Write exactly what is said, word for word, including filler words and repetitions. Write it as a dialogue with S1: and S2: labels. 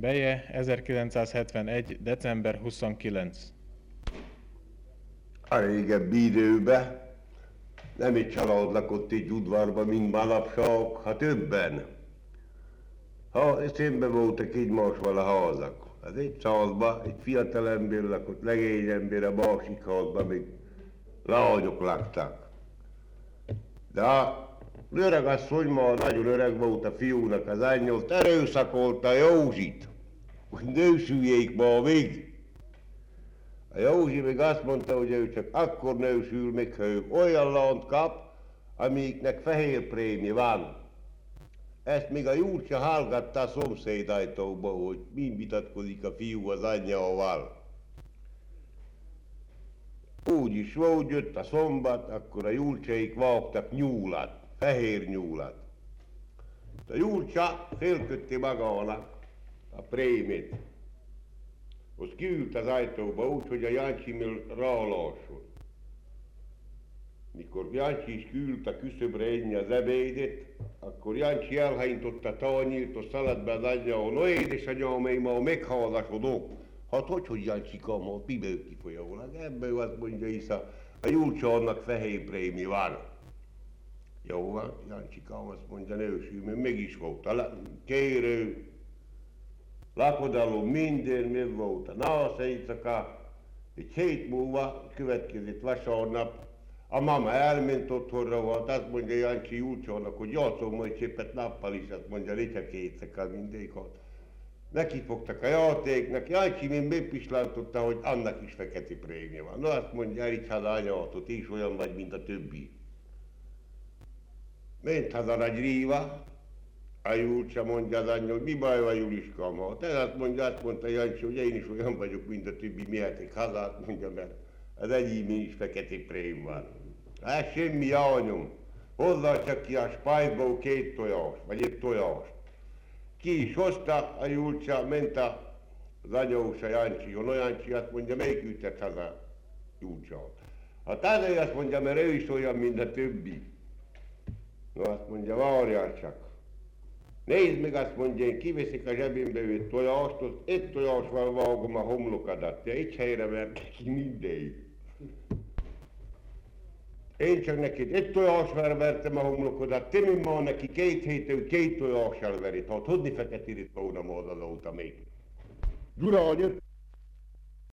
S1: Beje, ezerkilencszázhetvenegy. december huszonkilenc.
S2: A régebbi időben nem egy család lakott egy udvarban, mint manapság, ha többen. Ha szemben voltak egymásval a házak. Az egy házban egy fiatal ember lakott, legény ember, a másik házban még lányok laktak. De a öreg asszony, ma nagyon öreg volt a fiúnak az anyja, erőszakolta Józsit, hogy nősüljék ma még. A Józsi meg azt mondta, hogy ő csak akkor nősül meg, ha ő olyan lányt kap, amiknek fehér prémje van. Ezt még a Júlcsa hallgatta a szomszéd ajtóba, hogy mind vitatkozik a fiú az anyjával. Úgy is volt, jött a szombat, akkor a Júlcsaik vágtak nyúlat, fehér nyúlat. A Júlcsa félkötti magának a prémét. Az kiült az ajtóba úgy, hogy a Jancsimil rálásson. Mikor Jancsi is kiült a küszöbre enni az ebédet, akkor Jancsi elhányította a tányért, azt szaladt be az anyjához. No édesanyám, én ma megházasodok. Hát hogy, hogy Jancsikám, hát miből kifolyólag? Ebből azt mondja Isza, a Júlcsa annak fehér prémi van. Jó van, Jancsikám azt mondja, nősül, mert meg is volt a kérő, lakodalom, minden, mi volt a nász éjszaka. Egy hét múlva, következett vasárnap, a mama elment otthonra, volt, azt mondja Jancsi Júlcsának, hogy játszom majd csépet nappal is, azt mondja, ne csak éjszaka mindig. Neki fogtak a játéknak, Jancsi még megpislántotta, hogy annak is fekete prémje van. No, azt mondja, elígy haza anyától, is olyan vagy, mint a többi. Ment haza nagy ríva, a Júlcsa mondja az anyja, hogy mi baj van, Juliskám, ha te azt mondja, azt mondta Jancsi, hogy én is olyan vagyok, mint a többi, mihetek hazát, mondja, mert az enyémén is fekete prém van. Hát semmi anyom, hozzá csak ki a spájtból két tojás, vagy egy tojást. Ki is hozta a Júlcsa, ment az anyós a Jancsi, no Jancsi azt mondja, melyik ütett haza Júlcsát? A tázai azt mondja, mert ő is olyan, mint a többi. No azt mondja, várjál csak. Nézd meg, azt mondja, én kiveszik a zsebémbe egy tojást, az egy tojásval vágom a homlokadat, te egy helyre vertek ki mindegy. Én csak neked egy tojásval vertem a homlokodat, te mind ma neki két hétől két tojással verit, ha tudni feketírít volna módon óta még. Gyura, jött!